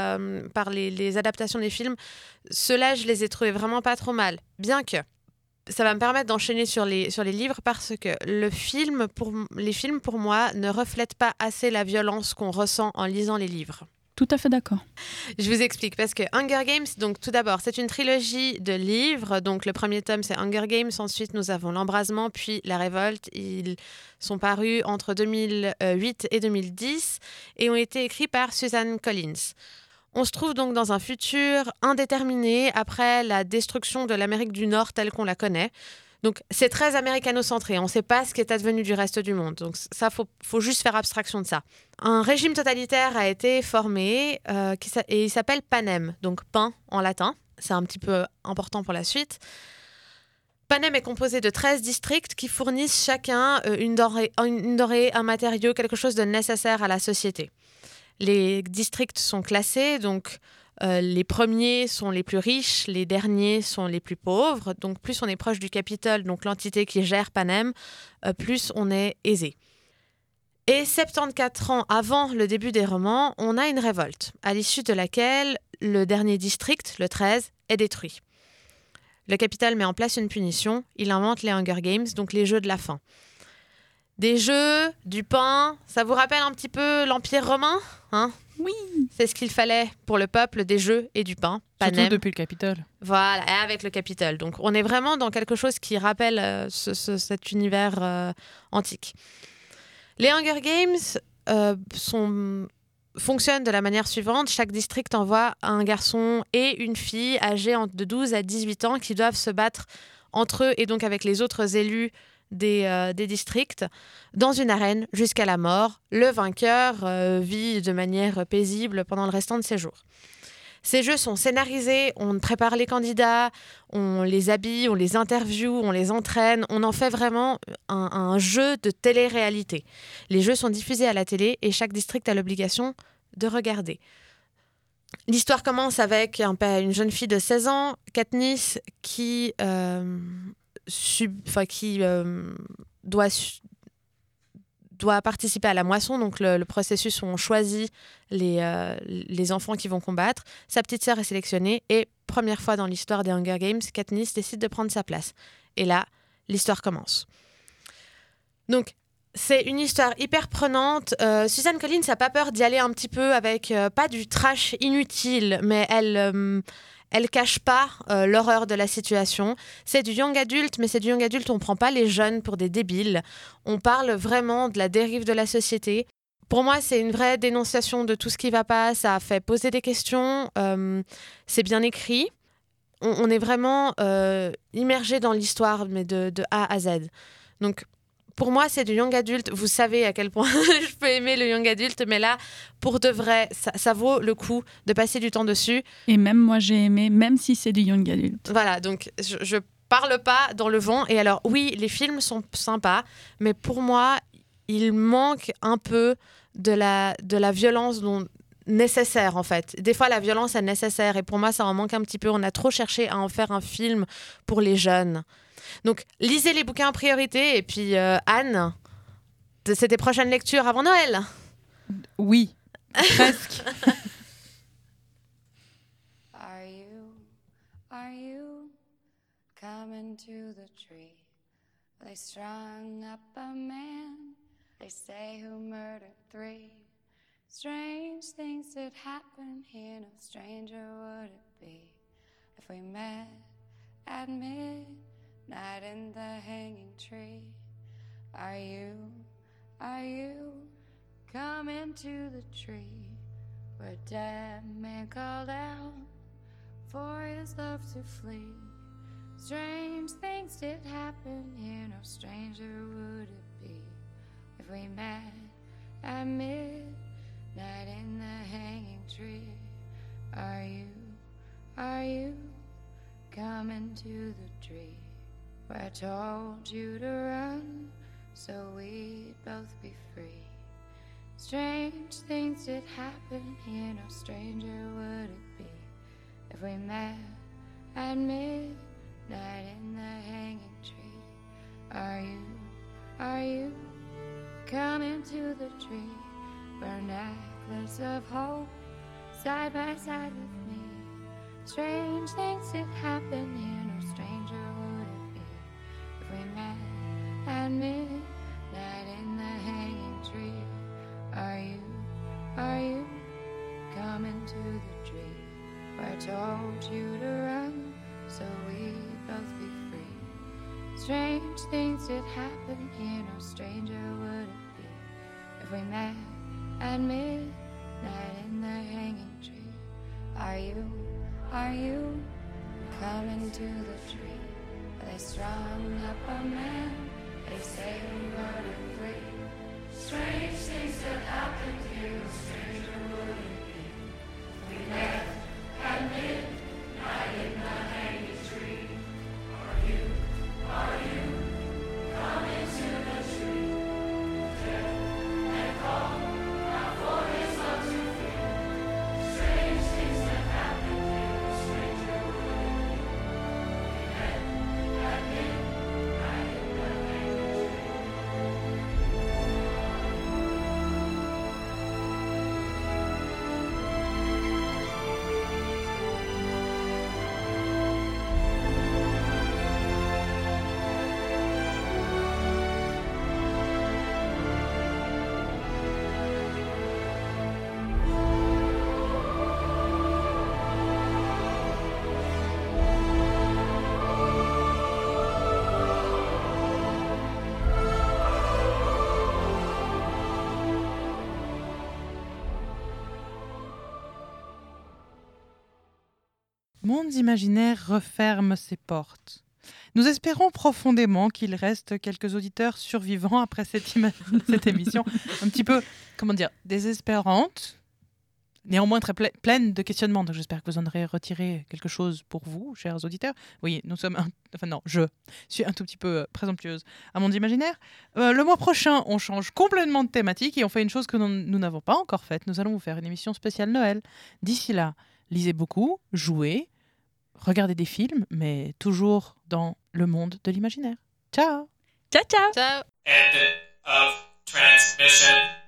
les adaptations des films. Ceux-là, je les ai trouvés vraiment pas trop mal. Bien que ça va me permettre d'enchaîner sur les livres parce que les films, pour moi, ne reflètent pas assez la violence qu'on ressent en lisant les livres. Tout à fait d'accord. Je vous explique, parce que Hunger Games, donc tout d'abord, c'est une trilogie de livres. Donc le premier tome, c'est Hunger Games. Ensuite, nous avons L'Embrasement, puis La Révolte. Ils sont parus entre 2008 et 2010 et ont été écrits par Suzanne Collins. On se trouve donc dans un futur indéterminé après la destruction de l'Amérique du Nord telle qu'on la connaît. Donc, c'est très américano-centré. On ne sait pas ce qui est advenu du reste du monde. Donc, ça, faut juste faire abstraction de ça. Un régime totalitaire a été formé et il s'appelle Panem. Donc, pain en latin. C'est un petit peu important pour la suite. Panem est composé de 13 districts qui fournissent chacun une denrée, un matériau, quelque chose de nécessaire à la société. Les districts sont classés, donc... les premiers sont les plus riches, les derniers sont les plus pauvres. Donc plus on est proche du Capitole, donc l'entité qui gère Panem, plus on est aisé. Et 74 ans avant le début des romans, on a une révolte, à l'issue de laquelle le dernier district, le 13, est détruit. Le Capitole met en place une punition, il invente les Hunger Games, donc les jeux de la faim. Des jeux, du pain, ça vous rappelle un petit peu l'Empire romain, hein ? Oui. C'est ce qu'il fallait pour le peuple, des jeux et du pain. Panem. Surtout depuis le Capitole. Voilà, et avec le Capitole. Donc on est vraiment dans quelque chose qui rappelle cet univers antique. Les Hunger Games fonctionnent de la manière suivante. Chaque district envoie un garçon et une fille âgés de 12 à 18 ans qui doivent se battre entre eux et donc avec les autres élus des districts dans une arène jusqu'à la mort. Le vainqueur vit de manière paisible pendant le restant de ses jours. Ces jeux sont scénarisés, on prépare les candidats, on les habille, on les interviewe, on les entraîne. On en fait vraiment un jeu de télé-réalité. Les jeux sont diffusés à la télé et chaque district a l'obligation de regarder. L'histoire commence avec une jeune fille de 16 ans, Katniss, qui doit participer à la moisson. Donc le processus où on choisit les enfants qui vont combattre. Sa petite sœur est sélectionnée et première fois dans l'histoire des Hunger Games, Katniss décide de prendre sa place. Et là, l'histoire commence. Donc c'est une histoire hyper prenante. Suzanne Collins n'a pas peur d'y aller un petit peu avec pas du trash inutile, mais elle cache pas l'horreur de la situation. C'est du young adulte, mais c'est du young adulte, on prend pas les jeunes pour des débiles. On parle vraiment de la dérive de la société. Pour moi, c'est une vraie dénonciation de tout ce qui va pas. Ça fait poser des questions. C'est bien écrit. On est vraiment immergé dans l'histoire, mais de A à Z. Donc, pour moi, c'est du young adulte. Vous savez à quel point je peux aimer le young adulte, mais là, pour de vrai, ça vaut le coup de passer du temps dessus. Et même moi, j'ai aimé, même si c'est du young adulte. Voilà, donc je parle pas dans le vent. Et alors, oui, les films sont sympas, mais pour moi, il manque un peu de la violence nécessaire, en fait. Des fois, la violence est nécessaire, et pour moi, ça en manque un petit peu. On a trop cherché à en faire un film pour les jeunes. Donc, lisez les bouquins en priorité. Et puis, Anne, c'est tes prochaines lectures avant Noël? Oui, presque. Are you coming to the tree? They strung up a man, they say, who murdered 3. Strange things did happen here, no stranger would it be if we met at midnight in the hanging tree. Are you coming to the tree where dead man called out for his love to flee? Strange things did happen here, no stranger would it be if we met at midnight night in the hanging tree. Are you coming to the tree where I told you to run so we'd both be free? Strange things did happen here, no stranger would it be if we met at midnight in the hanging tree. Are you coming to the tree for a necklace of hope side by side with me? Strange things did happen here, no stranger would it be if we met at midnight in the hanging tree. Are you coming to the tree where I told you to run so we'd both be free? Strange things did happen here, no stranger would it be if we met at midnight in the hanging tree. Are you coming to the tree where they strung up a man, they say we murdered three? Strange things that happened here, no stranger would it be if we met at midnight in the hanging tree. Are you coming to the tree? Death and call out for his love to feel. Strange things that happened here, no stranger would it be if we met at midnight in the hanging tree. Mondes imaginaires referment ses portes. Nous espérons profondément qu'il reste quelques auditeurs survivants après cette émission un petit peu, désespérante, néanmoins très pleine de questionnements. Donc j'espère que vous en aurez retiré quelque chose pour vous, chers auditeurs. Oui, je suis un tout petit peu présomptueuse à Mondes imaginaires. Le mois prochain, on change complètement de thématique et on fait une chose que nous n'avons pas encore faite. Nous allons vous faire une émission spéciale Noël. D'ici là, lisez beaucoup, jouez, regardez des films, mais toujours dans le monde de l'imaginaire. Ciao! Ciao, ciao! Ciao! End of transmission.